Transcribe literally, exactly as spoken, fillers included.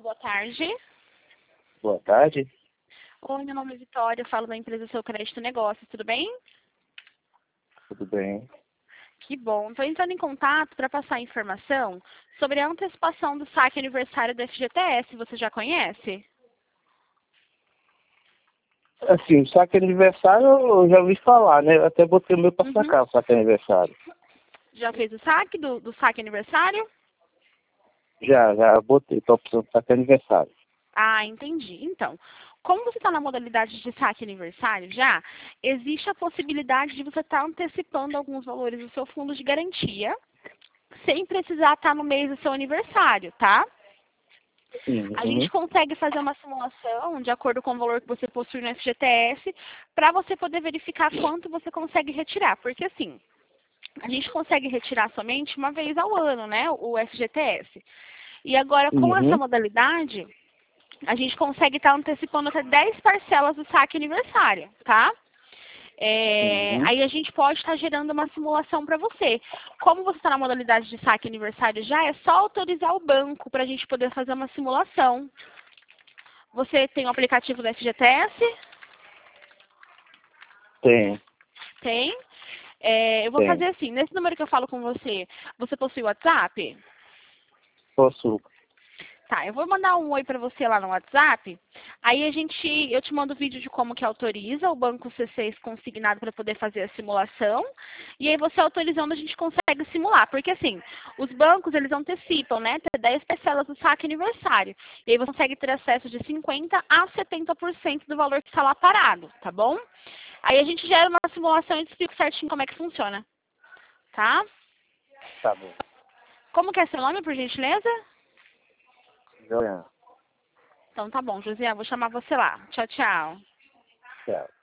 boa tarde. Boa tarde. Oi, meu nome é Vitória, eu falo da empresa Seu Crédito Negócios, tudo bem? Tudo bem? Que bom. Estou entrando em contato para passar informação sobre a antecipação do saque aniversário do F G T S. Você já conhece? Assim, o saque aniversário eu já ouvi falar, né? Eu até botei o meu pra Uhum. sacar o saque aniversário. Já fez o saque do, do saque aniversário? Já, já botei a opção de saque aniversário. Ah, entendi. Então, como você está na modalidade de saque aniversário já, existe a possibilidade de você estar antecipando alguns valores do seu fundo de garantia, sem precisar estar no mês do seu aniversário, tá? A Uhum. gente consegue fazer uma simulação de acordo com o valor que você possui no F G T S para você poder verificar quanto você consegue retirar. Porque assim, a gente consegue retirar somente uma vez ao ano, né, o F G T S. E agora, com essa Uhum. modalidade, a gente consegue estar antecipando até dez parcelas do saque aniversário, tá? É, Uhum. aí a gente pode estar gerando uma simulação para você. Como você está na modalidade de saque aniversário já, é só autorizar o banco para a gente poder fazer uma simulação. Você tem o aplicativo do F G T S? Tem, Tem. É, eu vou fazer tem. assim, nesse número que eu falo com você, você possui o WhatsApp? Posso. Tá, eu vou mandar um oi para você lá no WhatsApp. Aí a gente, eu te mando o vídeo de como que autoriza o banco C seis consignado para poder fazer a simulação. E aí você autorizando a gente consegue simular, porque assim, os bancos eles antecipam, né, até dez parcelas do saque aniversário. E aí você consegue ter acesso de cinquenta a setenta por cento do valor que está lá parado, tá bom? Aí a gente gera uma simulação e te explico certinho como é que funciona, tá? Tá bom. Como que é seu nome, por gentileza? Joia. Então tá bom, José, eu vou chamar você lá. Tchau, tchau. Tchau.